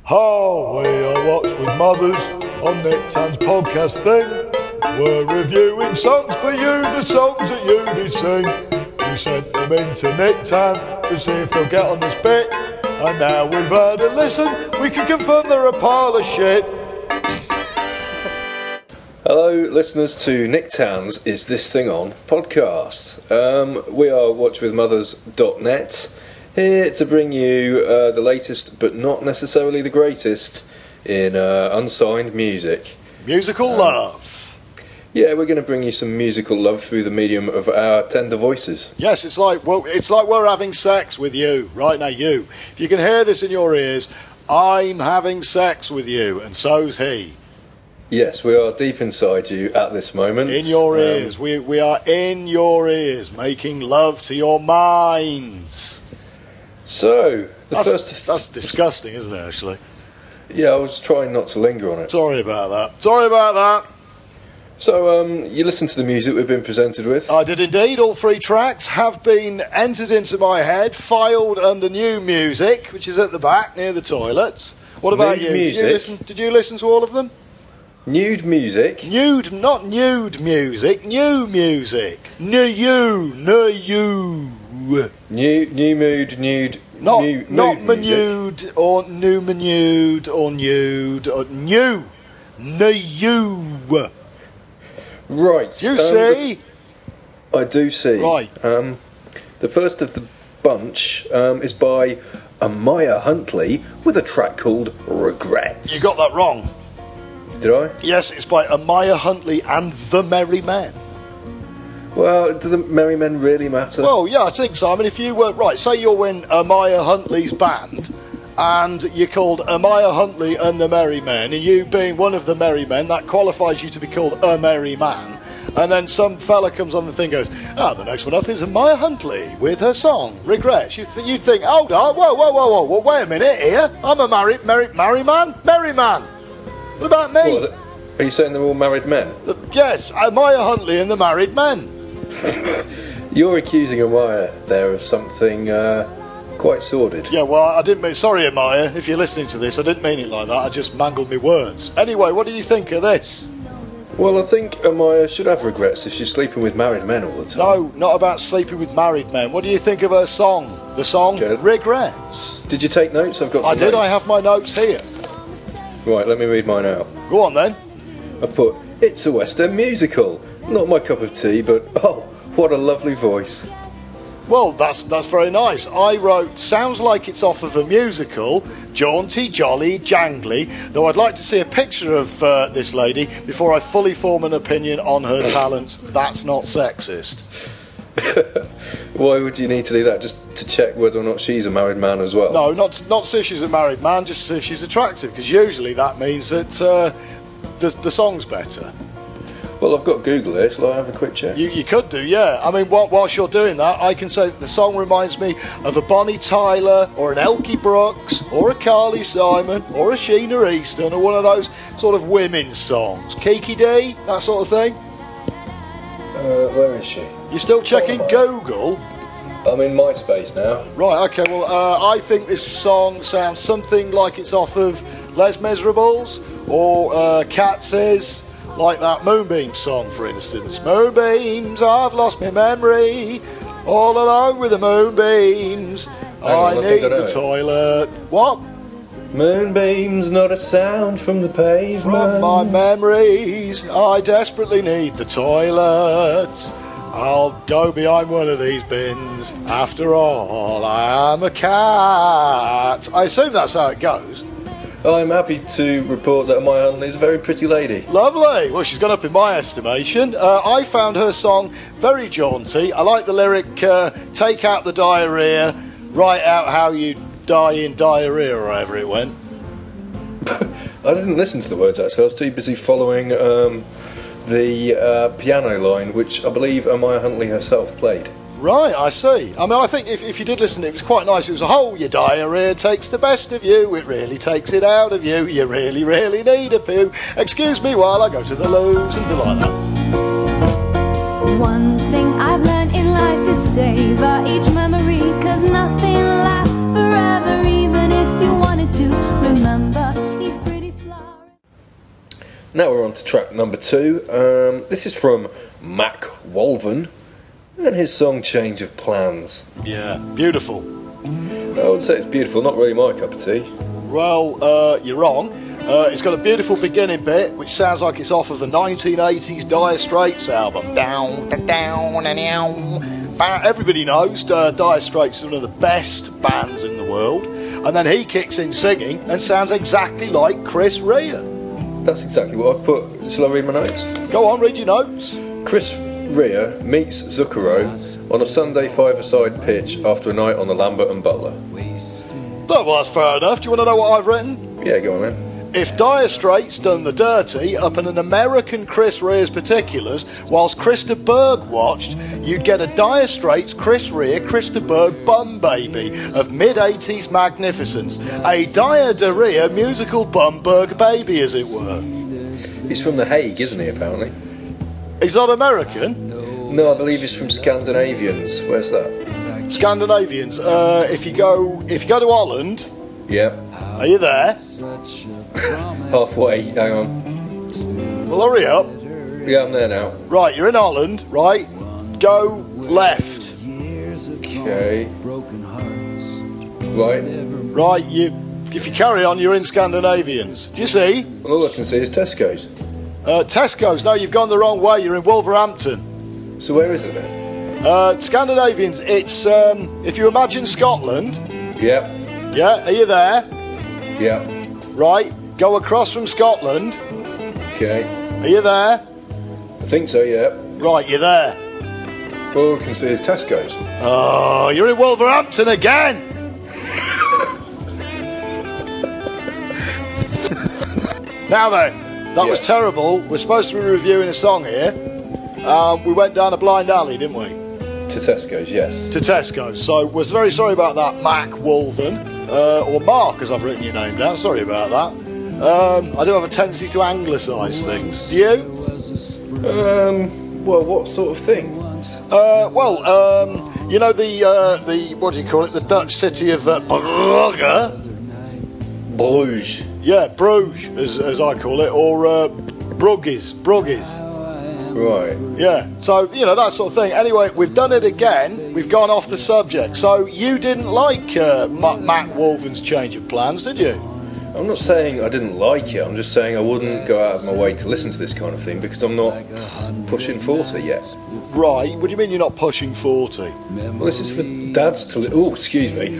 Oh, we are Watch with Mothers on Nick Tan's podcast thing. We're reviewing songs for you, the songs that you did sing. We sent them in to Nick Tan to see if they'll get on this bit. And now we've had a listen, we can confirm they're a pile of shit. Hello, listeners to Nick Tan's Is This Thing On podcast. We are watchwithmothers.net, here to bring you the latest, but not necessarily the greatest, in unsigned music. Musical love. Yeah, we're going to bring you some musical love through the medium of our tender voices. Yes, it's like we're having sex with you right now. You, if you can hear this in your ears, I'm having sex with you, and so's he. Yes, we are deep inside you at this moment. In your ears. We are in your ears, making love to your minds. So, That's disgusting, isn't it, actually? Yeah, I was trying not to linger on it. Sorry about that. So, you listen to the music we've been presented with? I did indeed. All three tracks have been entered into my head, filed under new music, which is at the back near the toilets. What about Nude you? music? Did you listen to all of them? Nude music? Nude, not nude music, new music. New. New mood, nude. Not mood menude or new menude or nude or new. New. Right. You see? I do see. Right. The first of the bunch is by Amaya Huntley with a track called Regrets. You got that wrong. Did I? Yes, it's by Amaya Huntley and the Merry Men. Well, do the Merry Men really matter? Well, yeah, I think so. I mean, if you were, right, say you're in Amaya Huntley's band, and you're called Amaya Huntley and the Merry Men, and you being one of the Merry Men, that qualifies you to be called a Merry Man. And then some fella comes on the thing and goes, the next one up is Amaya Huntley with her song, Regrets. You think, hold on, whoa, wait a minute here. I'm a Merry Man. What about me? What, are you saying they're all married men? Yes, Amaya Huntley and the Married Men. You're accusing Amaya there of something quite sordid. Yeah, well, I didn't mean... Sorry, Amaya, if you're listening to this, I didn't mean it like that. I just mangled my words. Anyway, what do you think of this? Well, I think Amaya should have regrets if she's sleeping with married men all the time. No, not about sleeping with married men. What do you think of her song? The song Okay. Regrets. Did you take notes? I've got some I did, notes. I have my notes here. Right, let me read mine out. Go on, then. I've put, it's a West End musical. Not my cup of tea, but oh, what a lovely voice. Well, that's very nice. I wrote, sounds like it's off of a musical, jaunty, jolly, jangly, though I'd like to see a picture of this lady before I fully form an opinion on her talents. That's not sexist. Why would you need to do that? Just to check whether or not she's a married man as well? No, not to see if she's a married man, just to see if she's attractive, because usually that means that the song's better. Well, I've got Google here. Shall I have a quick check? You could do, yeah. I mean, whilst you're doing that, I can say that the song reminds me of a Bonnie Tyler, or an Elkie Brooks, or a Carly Simon, or a Sheena Easton, or one of those sort of women's songs. Kiki D, that sort of thing. Where is she? You're still checking Google? I'm in MySpace now. Right, okay, well, I think this song sounds something like it's off of Les Miserables, or Cat Says, like that Moonbeam song, for instance. Moonbeams, I've lost my memory, all alone with the moonbeams. I need the toilet. What? Moonbeams, not a sound from the pavement. From my memories, I desperately need the toilet. I'll go behind one of these bins. After all, I am a cat. I assume that's how it goes. I'm happy to report that Amaya Huntley is a very pretty lady. Lovely. Well, she's gone up in my estimation. I found her song very jaunty. I like the lyric, take out the diarrhea, write out how you die in diarrhea, or however it went. I didn't listen to the words actually. I was too busy following the piano line, which I believe Amaya Huntley herself played. Right, I see. I mean, I think if you did listen, it was quite nice. It was a whole, your diarrhea takes the best of you. It really takes it out of you. You really, really need a poo. Excuse me while I go to the loos and like that. One thing I've learned in life is savor each memory, 'cause nothing lasts forever, even if you wanted to remember. Now we're on to track number 2. This is from Mac Wolven and his song Change of Plans. Yeah, beautiful. I would say it's beautiful, not really my cup of tea. Well, you're wrong. It's got a beautiful beginning bit, which sounds like it's off of the 1980s Dire Straits album. Down, down, down. Everybody knows Dire Straits are one of the best bands in the world. And then he kicks in singing and sounds exactly like Chris Rea. That's exactly what I've put. Shall I read my notes? Go on, read your notes. Chris Rea meets Zucchero on a Sunday five-a-side pitch after a night on the Lambert and Butler. Oh, well, that's fair enough. Do you want to know what I've written? Yeah, go on then. If Dire Straits done the dirty up in an American Chris Rea's particulars, whilst Krista Berg watched, you'd get a Dire Straits Chris Rea Krista Berg bum baby of mid-80s magnificence. A Dire de Rea musical bum Berg baby, as it were. He's from The Hague, isn't he, apparently? He's not American? No, I believe he's from Scandinavians. Where's that? Scandinavians. If you go to Holland, Yeah. are you there? Halfway, hang on. Well, hurry up. Yeah, I'm there now. Right, you're in Holland, right? Go left. Okay. Right. Right, if you carry on, you're in Scandinavians. Do you see? Well, all I can see is Tesco's. Tesco's. No, you've gone the wrong way. You're in Wolverhampton. So where is it then? Scandinavians, it's, if you imagine Scotland, Yeah. yeah, are you there? Yeah. Right, go across from Scotland. Okay. Are you there? I think so, yeah. Right, you're there. Well, all I can see is Tesco's. Oh, you're in Wolverhampton again. Now then, that was Yes. terrible. We're supposed to be reviewing a song here. We went down a blind alley, didn't we? To Tesco's, yes. To Tesco. So we're very sorry about that, Mac Wolven, or Mark, as I've written your name down. Sorry about that. I do have a tendency to anglicise things. Do you? Well, what sort of thing? You know the what do you call it? The Dutch city of Brugge. Bruges. Yeah, Bruges, as I call it, or Brugges. Right. Yeah, so, you know, that sort of thing. Anyway, we've done it again. We've gone off the subject. So you didn't like Mac Wolven's change of plans, did you? I'm not saying I didn't like it, I'm just saying I wouldn't go out of my way to listen to this kind of thing because I'm not pushing 40 yet. Right, what do you mean you're not pushing 40? Well, this is for dads to... Oh, excuse me.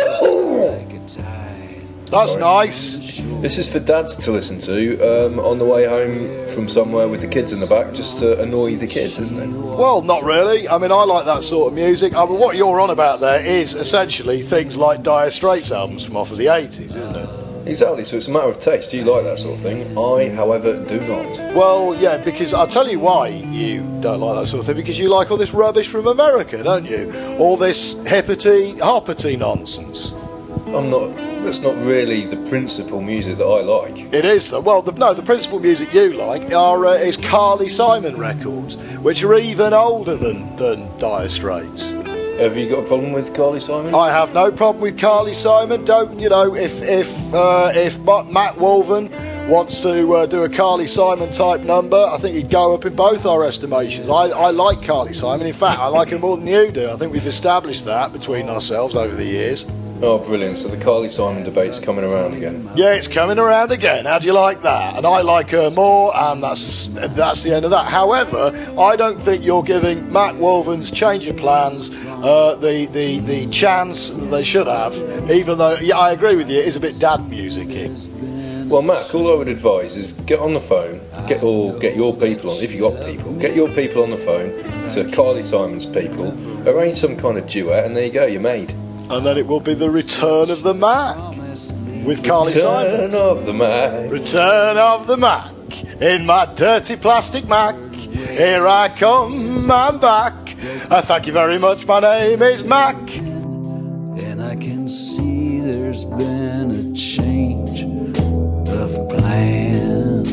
That's Sorry. nice. This is for dads to listen to on the way home from somewhere with the kids in the back, just to annoy the kids, isn't it? Well, not really. I mean, I like that sort of music. I mean, what you're on about there is essentially things like Dire Straits albums from off of the 80s, isn't it? Exactly, so it's a matter of taste. Do you like that sort of thing? I, however, do not. Well, yeah, because I'll tell you why you don't like that sort of thing, because you like all this rubbish from America, don't you? All this hippity-hoppity nonsense. I'm not... That's not really the principal music that I like. It is, though. Well, the principal music you like is Carly Simon records, which are even older than Dire Straits. Have you got a problem with Carly Simon? I have no problem with Carly Simon. Don't, you know, if Matt Wolven wants to do a Carly Simon type number, I think he'd go up in both our estimations. I like Carly Simon. In fact, I like her more than you do. I think we've established that between ourselves over the years. Oh, brilliant. So the Carly Simon debate's coming around again. Yeah, it's coming around again. How do you like that? And I like her more, and that's the end of that. However, I don't think you're giving Matt Wolven's change of plans the chance that they should have, even though, yeah, I agree with you, it is a bit dad music-y. Well, Matt, all I would advise is get on the phone, get your people on, if you got people, get your people on the phone to Carly Simon's people, arrange some kind of duet, and there you go, you're made. And then it will be the return of the Mac with Carly Simon. Return of the Mac. Return of the Mac in my dirty plastic Mac. Here I come, I'm back. Thank you very much. My name is Mac. And I can see there's been a change of plan.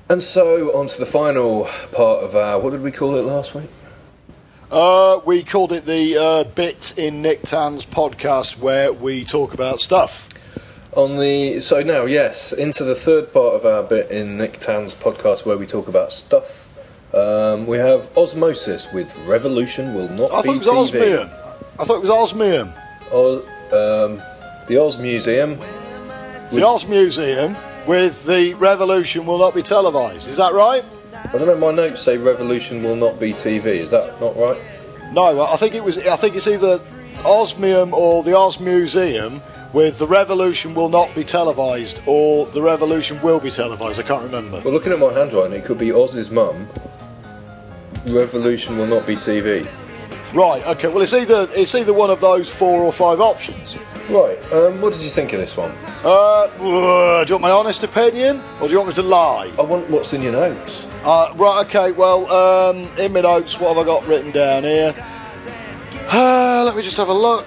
And so, on to the final part of our... What did we call it last week? We called it the bit in Nick Tan's podcast where we talk about stuff. So now, yes, into the third part of our bit in Nick Tan's podcast where we talk about stuff. We have Osmosis with Revolution Will Not I Be thought it was TV. Osmium. I thought it was Osmium. The Oz Museum. The Oz Museum with the Revolution Will Not Be Televised. Is that right? I don't know, my notes say Revolution Will Not Be TV. Is that not right? No, I think it's either Osmium or the Oz Museum with the Revolution Will Not Be Televised or the Revolution Will Be Televised. I can't remember. Well, looking at my handwriting, it could be Oz's mum. Revolution Will Not Be TV. Right, okay, well it's either one of those 4 or 5 options. Right, what did you think of this one? Do you want my honest opinion, or do you want me to lie? I want what's in your notes. Right, okay, well, in my notes, what have I got written down here? Let me just have a look.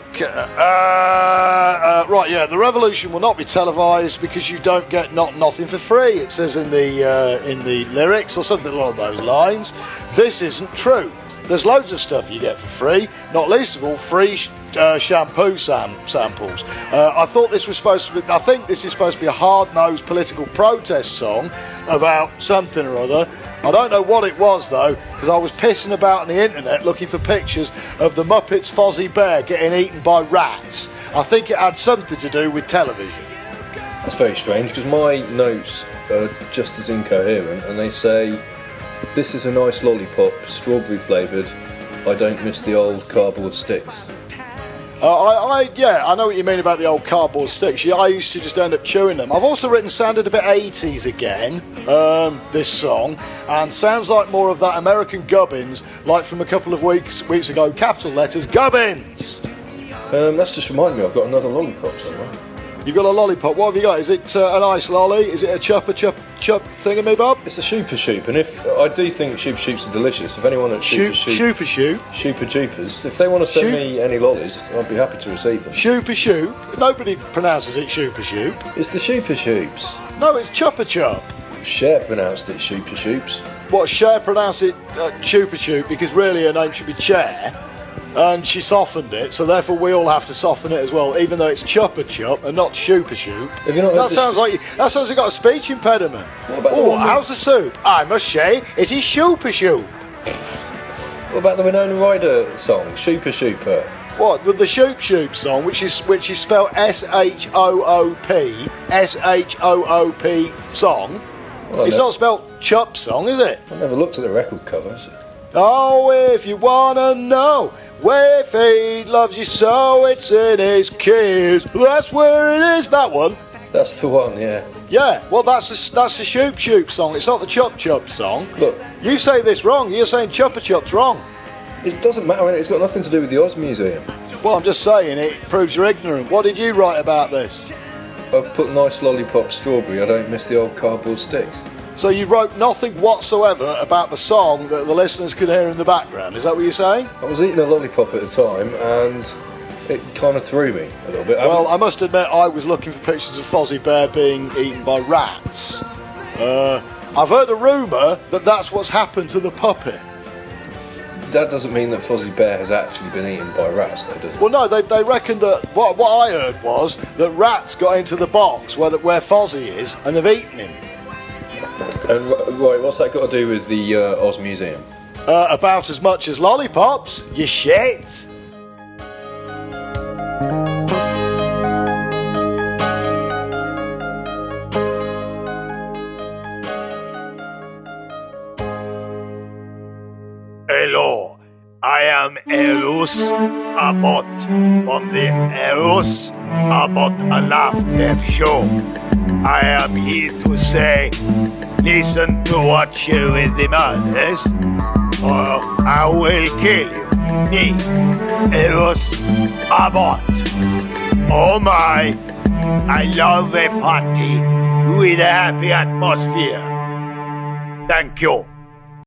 Right, yeah, the Revolution will not be televised because you don't get nothing for free. It says in the lyrics or something along those lines. This isn't true. There's loads of stuff you get for free, not least of all free shampoo samples. I think this is supposed to be a hard-nosed political protest song about something or other. I don't know what it was though, because I was pissing about on the internet looking for pictures of the Muppets Fozzie Bear getting eaten by rats. I think it had something to do with television. That's very strange, because my notes are just as incoherent, and they say, this is a nice lollipop, strawberry flavoured. I don't miss the old cardboard sticks. I know what you mean about the old cardboard sticks. Yeah, I used to just end up chewing them. I've also written sounded a bit 80s again, this song, and sounds like more of that American Gubbins, like from a couple of weeks ago, capital letters, Gubbins! That's just reminded me, I've got another lollipop somewhere. You've got a lollipop, what have you got? Is it an ice lolly? Is it a chup thingamabob? It's a Shooper Shoop, and if I do think Shooper Shoops are delicious, if anyone at Shooper Shoopers, if they want to send me any lollies, I'd be happy to receive them. Shooper Shoop? Nobody pronounces it Shooper Shoop. It's the Shooper Shoops. No, it's Chuppa Chup. Cher pronounced it Shooper Shoops. What, Cher pronounced it Shooper Shoop because really her name should be Cher? And she softened it, so therefore we all have to soften it as well, even though it's Chuppa Chup and not Shooper Shoop. That sounds like you've got a speech impediment. Oh, how's the soup? I must say, it is Shooper Shoop. What about the Winona Ryder song, Shooper Shooper? What, the Shoop Shoop song, which is spelled S-H-O-O-P song? Well, it's not spelled Chup song, is it? I never looked at the record covers. Oh, if you wanna know where fate loves you so, it's in his kiss. That's where it is, that one. That's the one, yeah. Yeah, well, that's the Shoop Shoop song. It's not the Chup Chup song. Look. You say this wrong. You're saying Chuppa Chup's wrong. It doesn't matter, it's got nothing to do with the Oz Museum. Well, I'm just saying, it proves you're ignorant. What did you write about this? I've put nice lollipop strawberry, I don't miss the old cardboard sticks. So you wrote nothing whatsoever about the song that the listeners could hear in the background. Is that what you're saying? I was eating a lollipop at the time, and it kind of threw me a little bit. Well, I must admit, I was looking for pictures of Fozzie Bear being eaten by rats. I've heard a rumour that that's what's happened to the puppet. That doesn't mean that Fozzie Bear has actually been eaten by rats, though, does it? Well, no, they reckon that what I heard was that rats got into the box where Fozzie is, and they've eaten him. And right, what's that got to do with the Oz Museum? About as much as lollipops, you shit. Hello, I am Eros Abbott from the Eros Abbott Laughter Show. I am here to say, listen to what you with the madness, or I will kill you. Me, Eros Abbott. Oh my, I love a party with a happy atmosphere. Thank you.